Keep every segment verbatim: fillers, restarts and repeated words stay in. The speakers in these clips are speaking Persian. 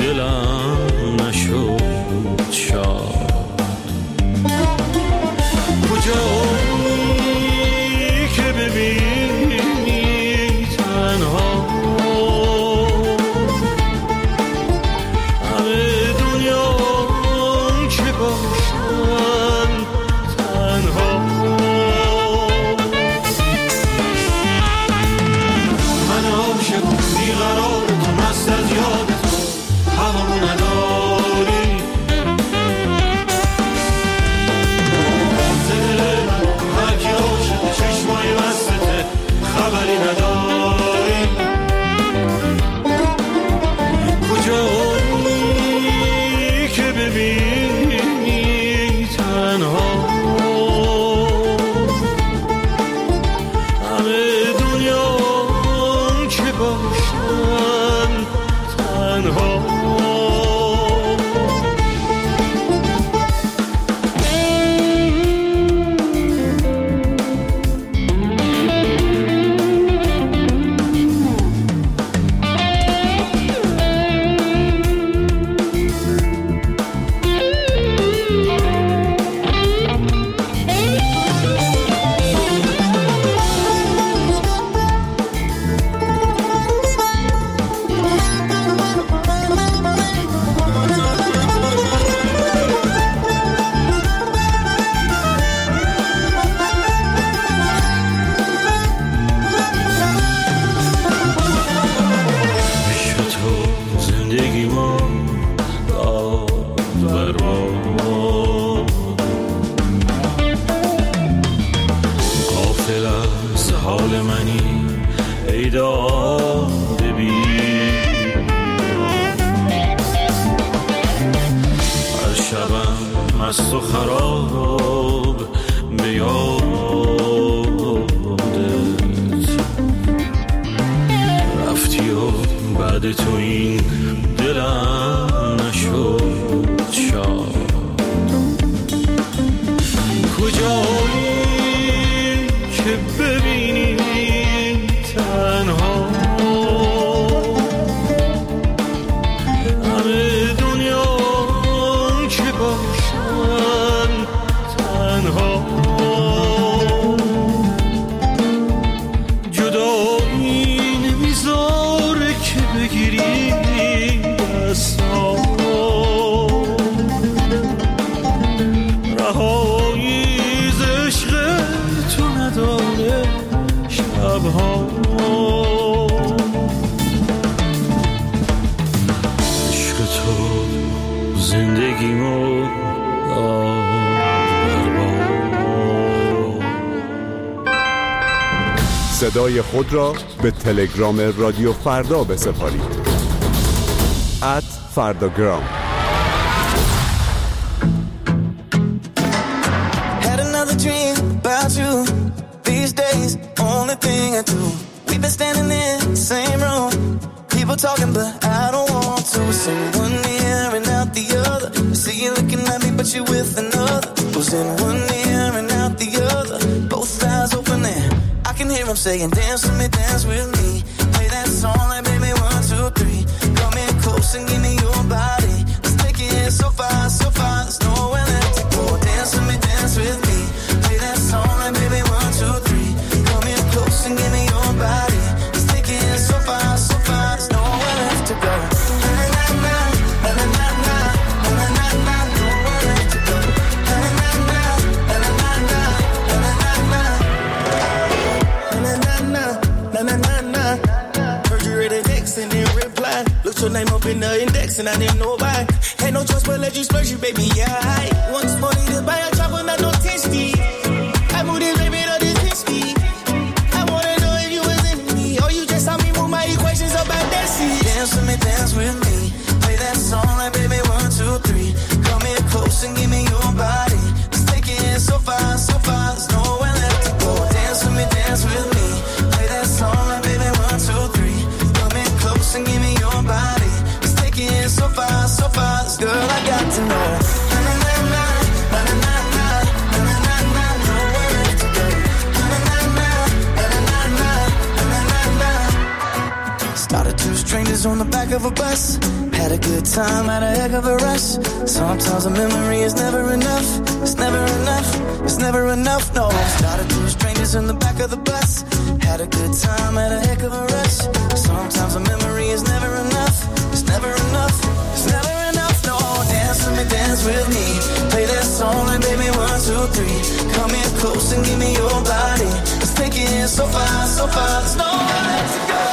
دلم نشد شاد. کجایی که ببینی تنها همه دنیا که باشن تنها. من عاشق بیقرار تو مست از یاد تو هوامو نداری. هرکی عاشق چشمای مستته خبری نداری. کجایی که ببینی تنها همه دنیا که باشن تنها. مست و خراب به یادت رفتی و بعد تو این دلم نشد شاد. کجایی که ببینی تنها همه دنیا که باشن تنها. جدایی نمیذاره که بگیری دستام رهایی ز عشق تو نداره شبها. عشق تو زندگیمو صدای خود را به تلگرام رادیو فردا بسپارید. ات فرداگرام. Had another dream about you. These days, only thing I do. We've been standing in the same room. People talking, but I don't want to. Sing one ear and out the other. I see you looking at me, but you with another. Who's in one ear and out the other? Both eyes open there. I can hear him saying, dance with me, dance with me. Play that song like baby one, two, three. Come in close and give me your body. Let's take it so far, so far. There's nowhere left to go. Dance with me, dance with me. Play that song like baby one, two, three. Come in close and give me your body. Let's take it so far, so far. There's nowhere left to go. Your name up in the index and I didn't know why. Ain't no choice but let you splurge you, baby, yeah. I once more need to buy a chopper, not no tasty. I moved this baby to this whiskey. I wanna know if you was in me or you just saw me move my equations up at that seat. Dance with me, dance with me. Play that song like baby one, two, three. Come in close and give me your body. Let's take it so far, so far. There's nowhere left to go. Dance with me, dance with me. Play that song like baby one, two, three. Come in close and give me your body. Let's take it so far, so far. This girl I got to know. Na na na na, na na na na, na na na. Nowhere left to go. Na na na na, na na na, na na na. Started two strangers on the back of a bus. Had a good time, had a heck of a rush. Sometimes a memory is never enough. It's never enough, it's never enough, no. Started two strangers in the back of the bus. Had a good time, had a heck of a rush. Sometimes a memory is never enough. It's never enough, it's never enough, no. Dance with me, dance with me. Play that song like baby one, two, three. Come here close and give me your body. Let's take it so far, so far. There's nowhere left to go.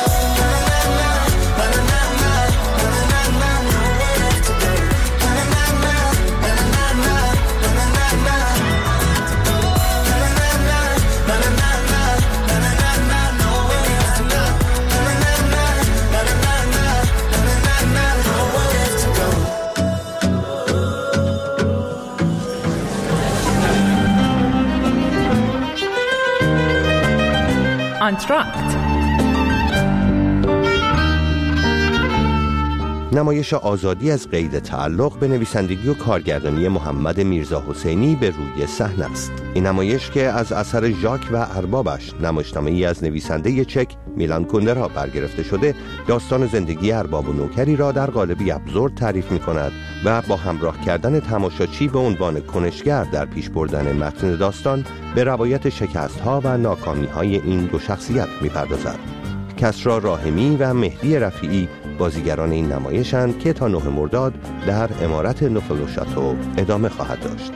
انتراکت، نمایش آزادی از قید تعلق به نویسندگی و کارگردانی محمد میرزا حسینی به روی صحنه است. این نمایش که از اثر ژاک و اربابش، نمایشنامه‌ای از نویسنده چک میلان کوندرا برگرفته شده، داستان زندگی ارباب و نوکری را در قالبی ابزورد تعریف می‌کند و با همراه کردن تماشاچی به عنوان کنشگر در پیش بردن متن داستان به روایت شکست‌ها و ناکامی‌های این دو شخصیت می‌پردازد. کسری راحمی و مهدی رفیعی بازیگران این نمایشند که تا نه مرداد در عمارت نوفل شاتو ادامه خواهد داشت.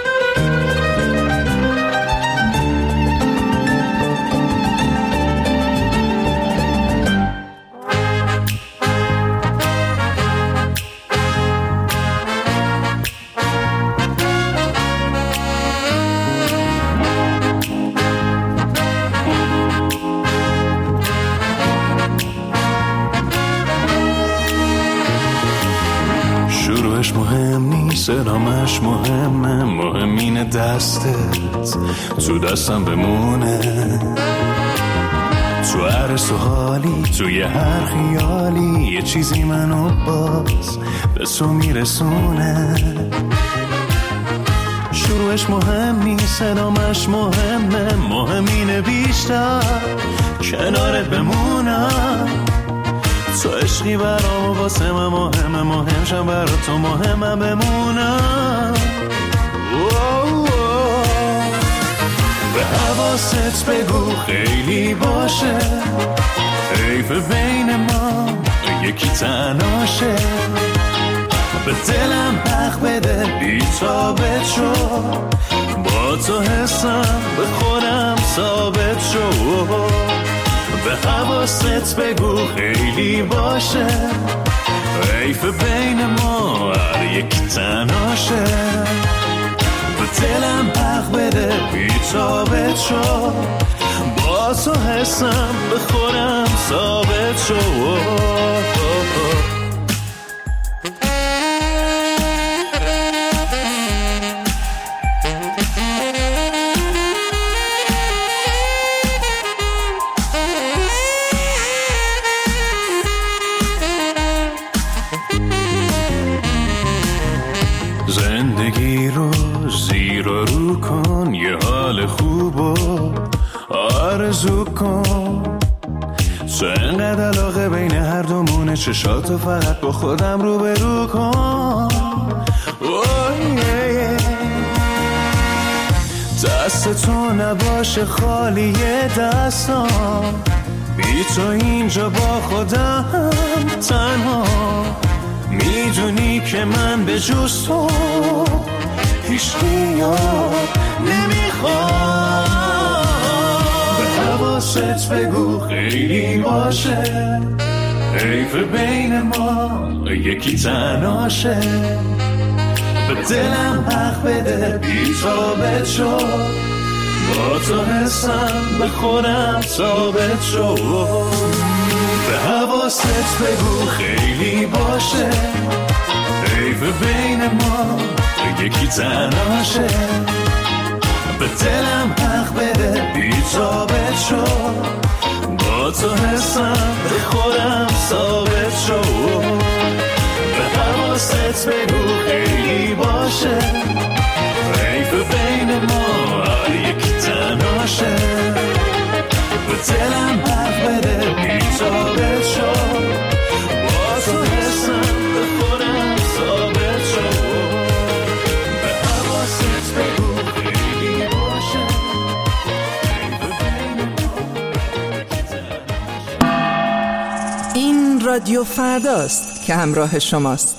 مهم نیست، ادامش مهمه، مهمین دستت تو دستم بمونه، تو هر سوالی، توی هر خیالی یه چیزی منو باز به تو میرسونه. شروعش مهم نیست، ادامش مهمه، مهمین بیشتر کنارت بمونم. تو عشقی برام واسه من مهمه، مهم شم برا تو مهمم بمونم. به حواست بگو خیلی باشه، حیف بین ما یکی تناشه. به دلم حق بده بی تابت شو، با تو حسم به خودم ثابت شو. به حواست بگو خیلی باشه، حیف بین ما هر یک تناشه. به دلم حق بده بی تابت شو، با تو حسم به خودم ثابت شو. زندگی رو زیر و رو کن، یه حال خوب و آرزو کن. تو انقدر علاقه بین هر دومونه، چشاتو فقط با خودم رو به رو کن. دست تو نباشه خالی دستام، بی تو اینجا با خودم تنها. میدونی که من به جز تو هیچکی یاد نمیخوام. به حواست بگو خیلی باشه، حیف بین ما یکی تناشه. به دلم حق بده بی تابت شو، با تو حسم به خودم ثابت شو. به حواست بگو خیلی باشه، حیف بین ما یکی تناشه. به دلم حق بده بی تابت شو، با تو حسم به خودم ثابت شو. به حواست بگو خیلی باشه، حیف بین ما یکی تناشه. به دلم حق بده بی تابت شو، با تو حسم به رادیو فرداست که همراه شماست.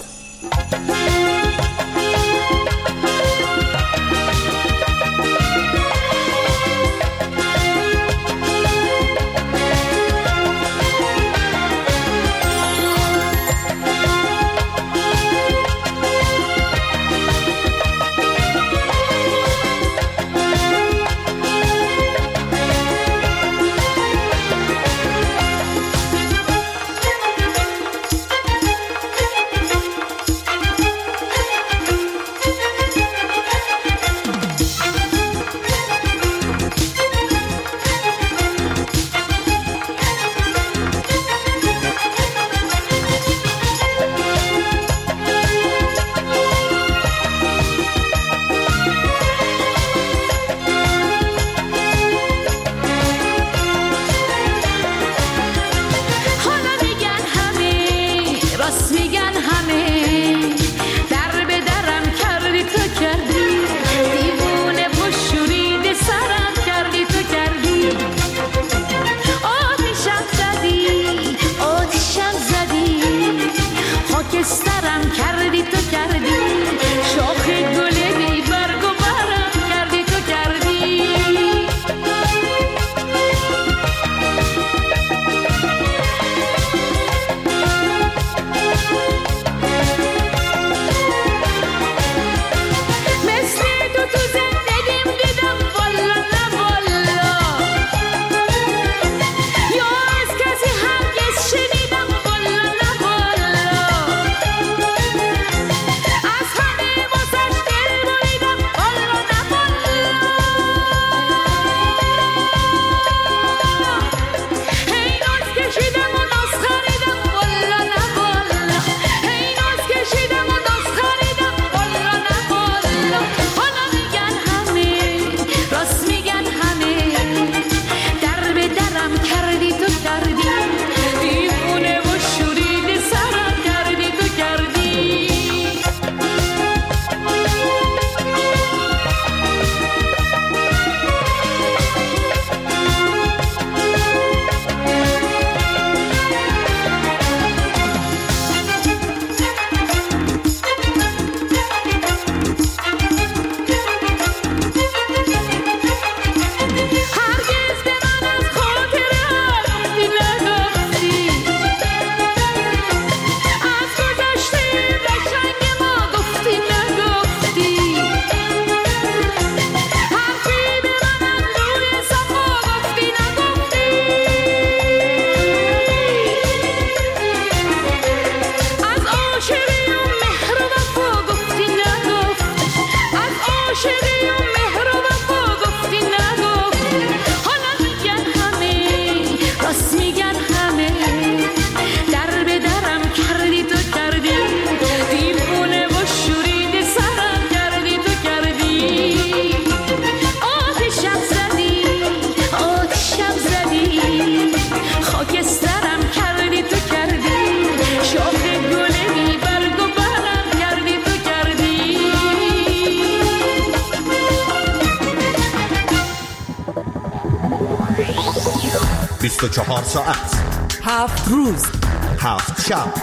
بیست و چهار ساعت، هفت روز، هفت شب،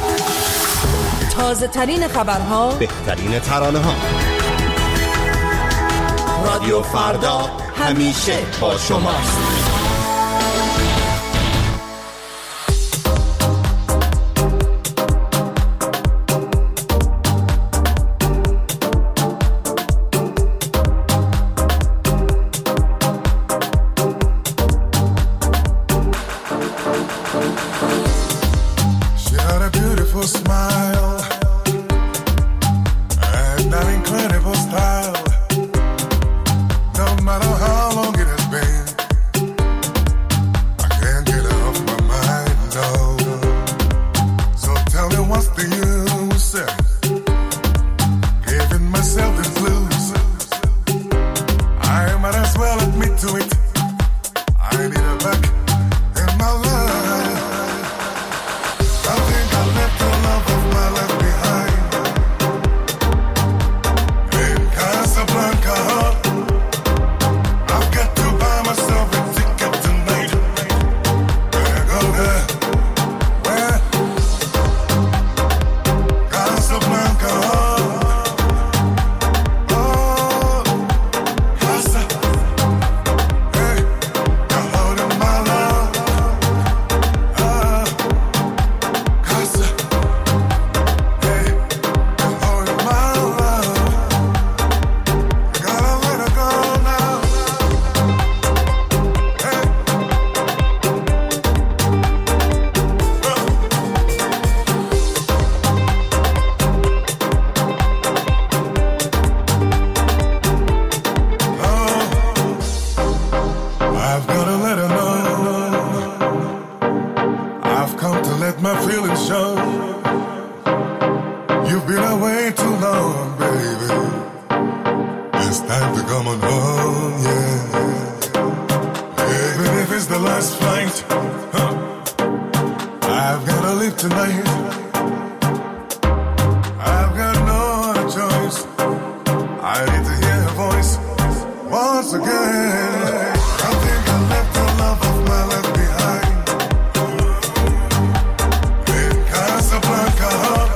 تازه ترین خبرها، بهترین ترانه ها. رادیو فردا همیشه با شماست. Kind been away too long, baby. It's time to come on home, yeah. Even if it's the last flight, huh? I've gotta leave tonight. I've got no other choice. I need to hear her voice once again. I think I left the love of my life behind in Casablanca.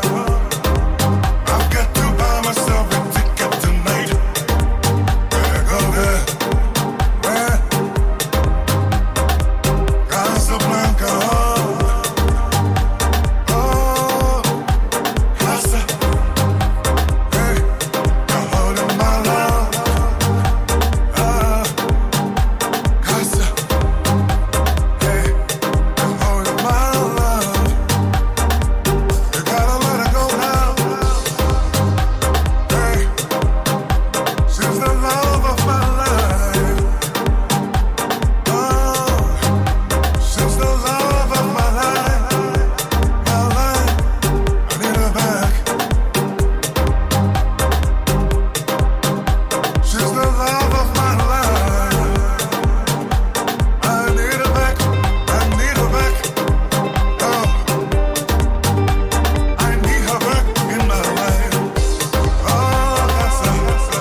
I've got to buy myself a ticket tonight. Better go there. Where? Casablanca. Oh, Casa. Hey, you're holding my love. Ah, Casa. Hey, you're holding my love. You gotta let her go now. Hey, she's the love of my life. Oh, she's the love of my life. My life, I need her back. She's the love of my life. I need her back. I need her back. Oh, I need her back in my life. Oh, that's a,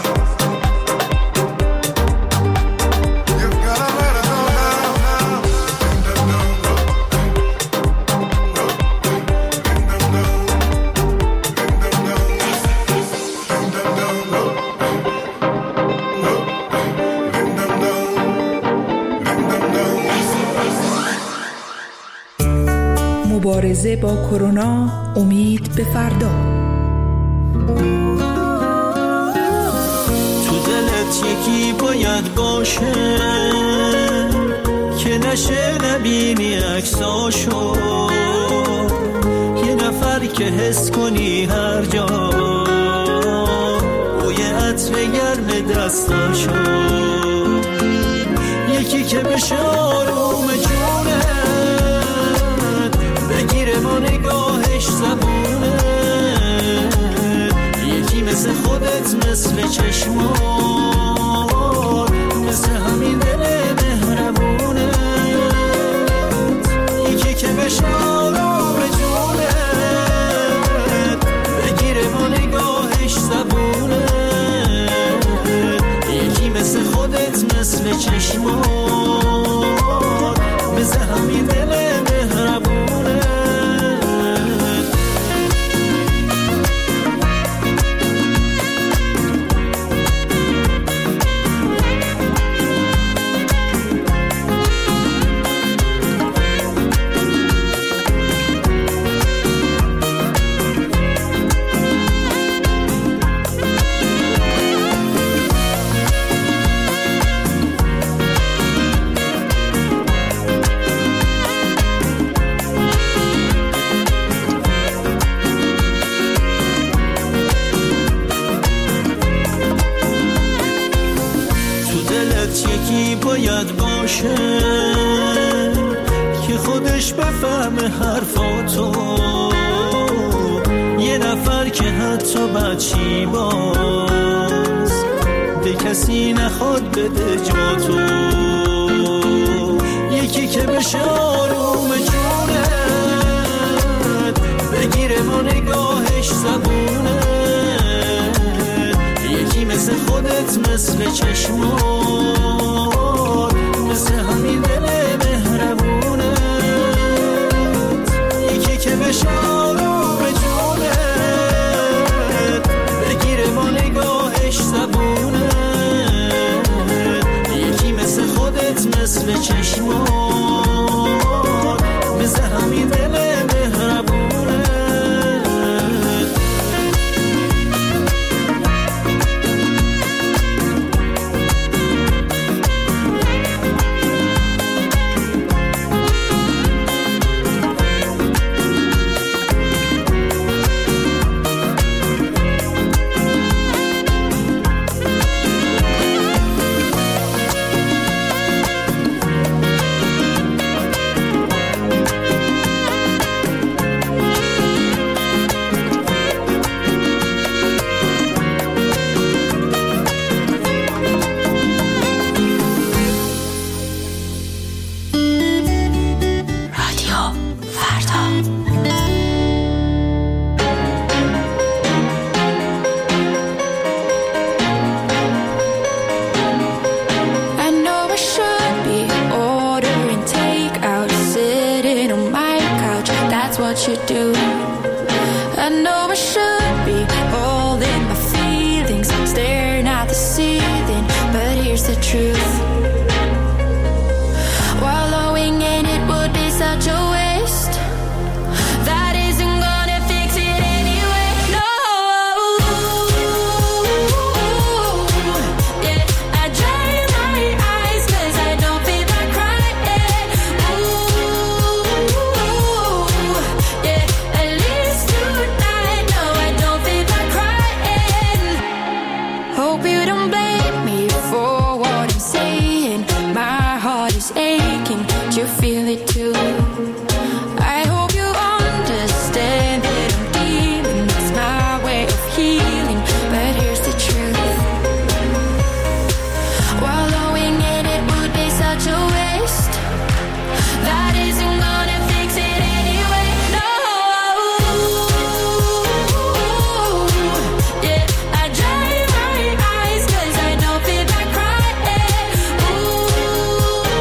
you've gotta let her go now. In the know, in the know, in the know, in the know, in the know, مبارزه با کرونا، امید به فردا. تو دلت یکی باید باشه که نشه نبینی عکساشو، یه نفر که حس کنی هر جا بوی عطر گرم دستاشو، یکی که بشه آروم جونت بگیره با نگاهش زبونت، یکی مثل خودت مثل چشمات مثل همین دل مهربونت، یکی که بشه آروم جونت بگیره با نگاهش زبونت، یکی مثل خودت مثل چشمات مثل همین دل مهربونت. یکی باید باشه که خودش بفهمه حرفاتو، یه نفر که حتی بچی باز به کسی نخواد بده جاتو، یکی که بشه آروم جونت بگیره با نگاهش زبونت، یکی مثل خودت مثل چشمات مثل همین دل مهربونت، یکی که بشه آروم جونت بگیره با نگاهش زبونت، یکی مثل خودت مثل چشمات مثل همین دل مهربونت. should be holding my feelings, staring at the ceiling, but here's the truth. Wallowing in it would be such a waste. That isn't gonna fix it anyway. No. Yeah, I dry my eyes 'cause I don't feel like crying. Ooh, yeah, at least tonight. No, I don't feel like crying. Hope you don't blame me for what I'm saying. My heart is aching. Do you feel it too? I hope you understand that I'm dealing. That's my way of healing. But here's the truth. Wallowing in it would be such a waste. That isn't gonna fix it anyway. No. Yeah, I dry my eyes 'cause I don't feel like crying. Ooh,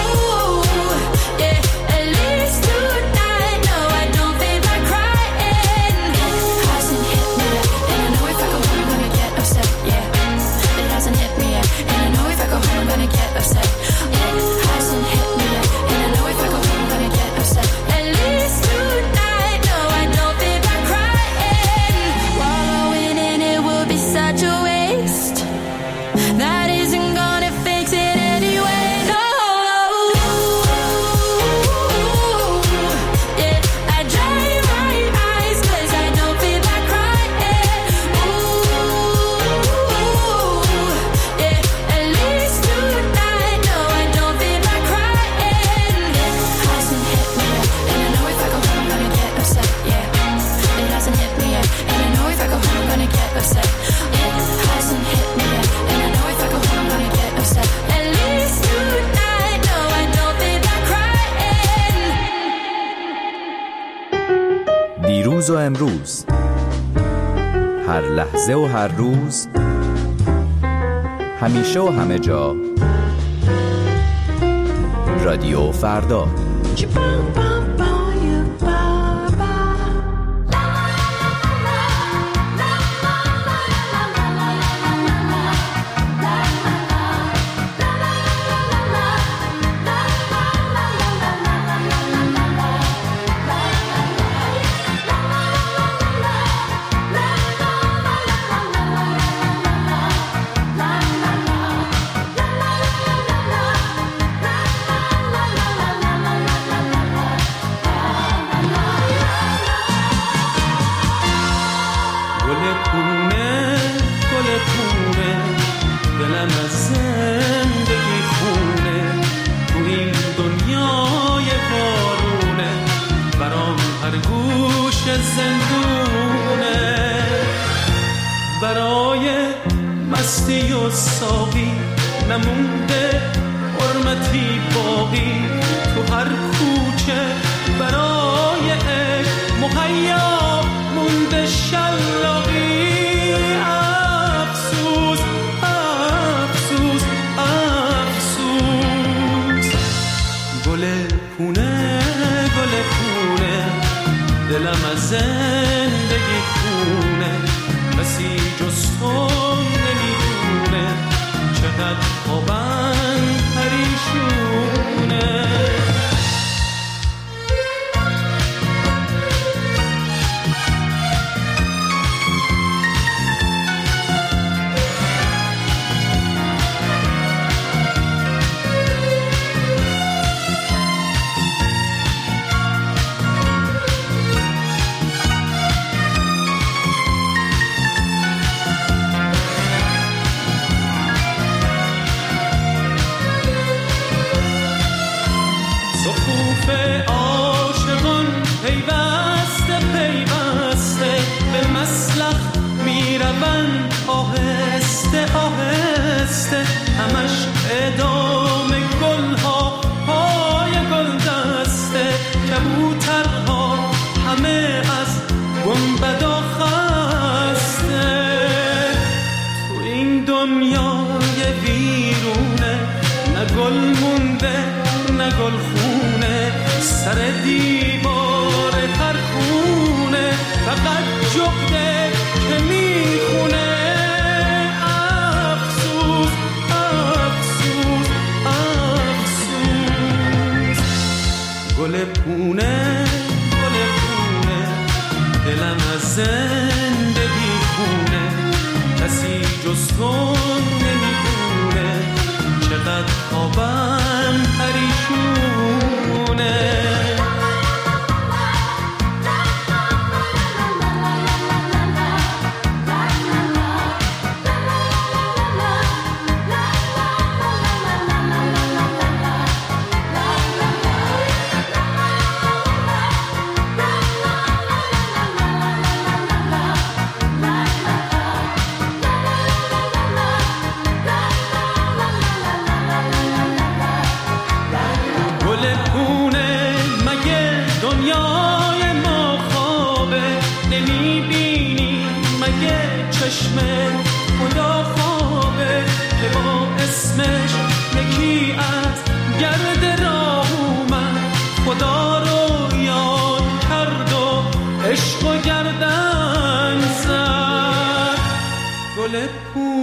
yeah, at least tonight. No, I don't feel like crying. It hasn't hit me yet, and I know if I go home I'm gonna get upset. Yeah, it hasn't hit me yet, and I know if I go home I'm gonna get upset. It hasn't hit me yet, and I know if I go home I'm gonna get upset. At least tonight. No, I don't feel like crying. Wallowing in it would be such a waste. That isn't gonna fix it anyway. No. Yeah, I dry my eyes 'cause I don't feel like crying. Ooh, yeah, at least tonight. No, I don't feel like crying. It hasn't hit me yet, and I know if I go home I'm gonna get upset. Yeah, it hasn't hit me yet, and I know if I go home I'm gonna get upset. It hasn't hit me yet, and I know if I go home I'm gonna get upset. At least tonight. No, I don't feel like crying. دیروز و امروز، هر لحظه و هر روز، همیشه و همه جا، رادیو فردا. گل پونه گل پونه دلم از زندگی خونه تو این دنیای بارونه برام هر گوش زندونه برای مستی و ساقی نمونده حرمتی باقی تو هر کوچه برای عشق مهیا مونده شلاقی افسوس افسوس افسوس گل پونه گل پونه دلم از زندگی خونه کسی جز تو نمیدونه چقدر خوابم پریشونه عاشقان پیوسته پیوسته به مسلخ میروند آهسته آهسته همش ادامه گلها پای گل دسته کبوترها همه از گنبدا خسته تو این دنیای ویرونه نه گل مونده نه گل خونه سر دیوار هر خونه فقط جغد چشم خدا خوابه که با اسمش یکی از گرد راه اومد، خدا رو یاد کرد و عشق و گردن زد. گل پو